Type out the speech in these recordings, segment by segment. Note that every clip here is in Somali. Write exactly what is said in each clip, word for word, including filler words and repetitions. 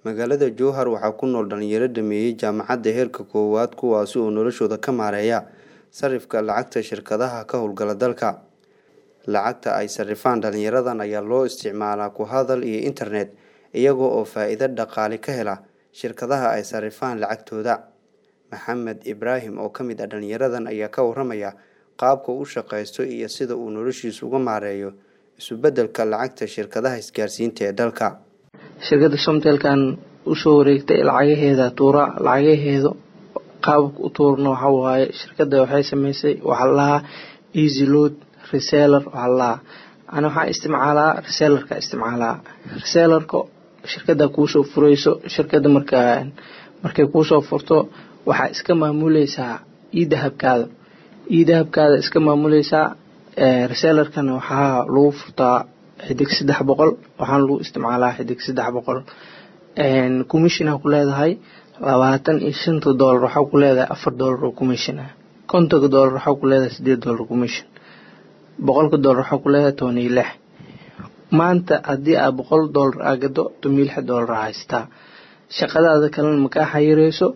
Magaalada Jowhar waxaa ku nool dhalinyaro dhameeyay jaamacadda heerka koowaad kuwaasi oo noloshooda ka maareeya sarifka lacagta shirkadaha ka howlgala dalka. Lacagta ay sarifaan dhalinyaradan ayaa loo isticmaalaa ku hadal iyo internet iyagoo oo faa'iido dhaqaale ka hela shirkadaha ay sarifaan lacagtooda. Maxamed Ibraahim oo ka mid ah dhalinyaradan ayaa ka waramaya qaabka uu shaqeysto iyo sida uu noloshiisa uga maareeyo isu beddelka lacagta shirkadaha isgaarsiinta ee dalka. shirkadda Somtelkan u soo wareegtay lacagaheeda tuura lacagaheedu qaabka u tuurno waxa waaye shirkadda waxay sameysay waxa la easy load reseller waxa la ana waxa isticmaalaa resellerka isticmaalaa resellerka shirkadda ku soo furayso shirkadda markaa markay ku soo furto waxa iska maamuleysaa iidahabkaada iidahabkaada iska maamuleysaa ee resellerkan waxa lagu furtaa xidig saddex boqol waxaan lagu isticmaalaa xidig saddex boqol een commission ku leedahay labaatan iyo shan dollar waxa ku leedahay afar dollar oo commission ah konton dollar waxa ku leedahay siddeed dollar commission boqol dollar waxa ku leedahay toban iyo lix maanta hadii aad boqol dollar aagado toban iyo lix dollar haysta shaqadaada kalena ma ka xayireyso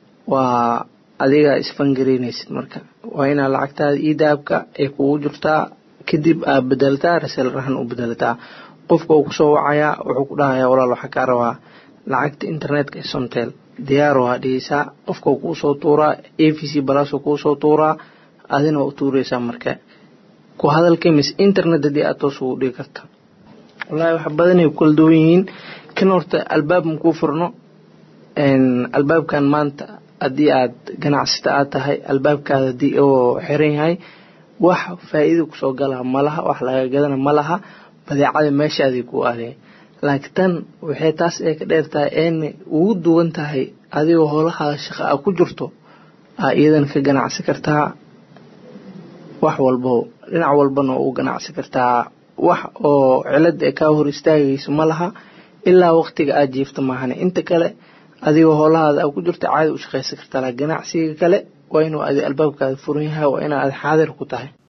waa adiga isfangareynaysid marka waa ina lacagtaada iidaabka ay kugu jirtaa kadib aad bedeltaa resellerhan u bedelataa qofka uu ku soo wacaya wuxuu ku dhahayaa walaal waxa ka rabaa lacagta internetka ee Somtel diyaar waa dhigaysaa qofka uu ku soo tuuraa A V C plus uu ku soo tuuraa adina u tuuraysaa marka ku hadalka mis internet hadii aad toos u dhigi kartaa wallahi wax badan ay kula duwan yihiin kan horta albaab ma ku furno een albaabkan maanta hadii aad ganacsata aad tahay albaabkaada hadii oo xiran yahay wax faa'iido ku soo gala malaha wax laga gadana malaha badeecada meeshaadii ku aaday laakiin waxay taas ay ka dheertahay in uu duwan tahay adigoo howlaha shaqo ah ku jirto aadan ka ganacsi kartaa wax walbo dhinac walbana uu ganacsi kartaa wax oo cilad ka hor istaagayso malaha ilaa waqtiga aad jiifto maahan inta kale adigoo howlaha ku jirto caadi u shaqeysan kartaa ganacsiga kale waa inuu albaabkaada furan yahay waa inaad xaadir ku tahay.